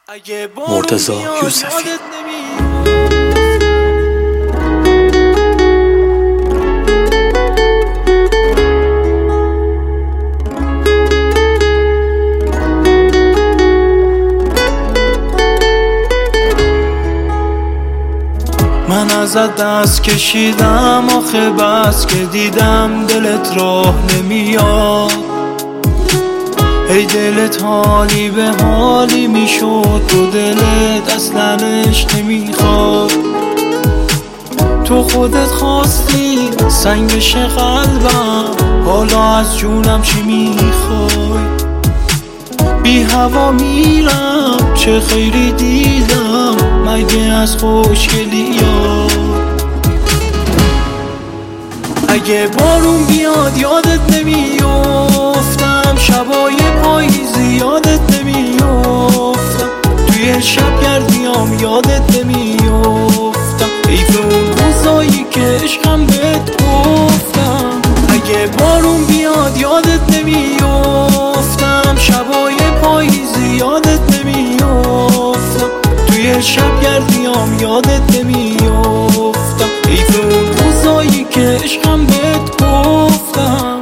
مرتضی یوسفی. من ازت دست کشیدم آخه بس که دیدم دلت راه نمیاد. ای دلت حالی به حالی میشد تو دلت اصلنش نمیخواد. تو خودت خواستی سنگش قلبم، حالا از جونم چی میخوای؟ بی هوا میرم چه خیری دیدم مگه از خوشگلیا. اگه بارون بیاد یادت نمیافتم، شبای پاییزی یادت نمیافتم، توی شب گردیام یادت نمیافتم، حیف اون روزایی که عشقم بهت گفتم. اگه بارون بیاد یادت نمیافتم، شبای پاییزی یادت نمیافتم، توی شب گردیام یادت نمیافتم، حیف اون روزایی که عشقم بهت گفتم.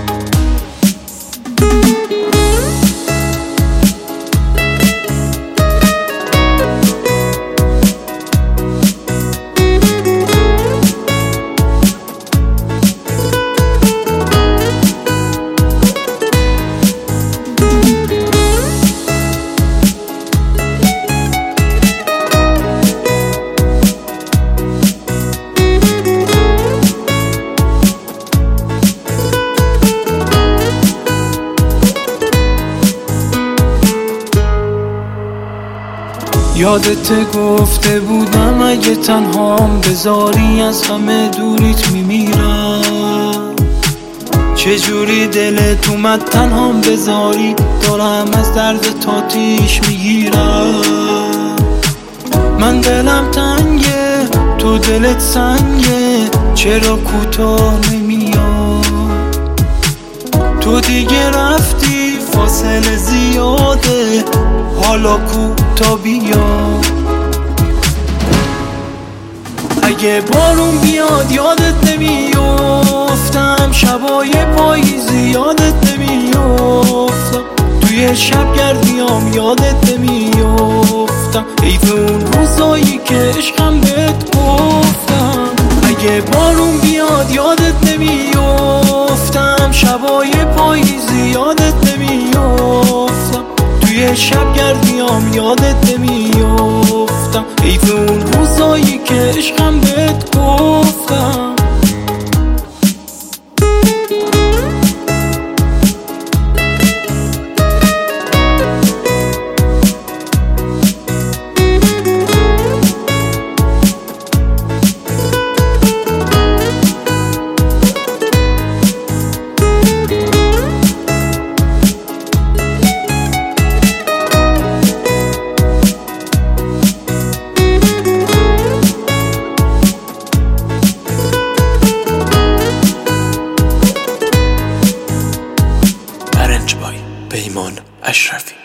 یادت گفته بودم اگه تنهام بذاری از همه دوریت میمیرم. چجوری دلت اومد تنهام بذاری، دارم از درد تاتیش میگیرم. من دلم تنگه تو دلت سنگه، چرا کوتاه نمیاد؟ تو دیگه رفتی فاصله زیاده، حالا کوتا بیا. اگه بارون بیاد یادت نمیافتم، شبای پاییزی یادت نمیافتم، توی شب گردیام یادت نمیافتم، حیف اون روزایی که عشقم بهت گفتم. اگه بارون بیاد یادت نمیافتم، شبای پاییزی یادت نمیافتم، توی شب گردیام یادت نمیافتم، حیف اون روزایی که عشقم بهت گفتم. پیمان اشرفی.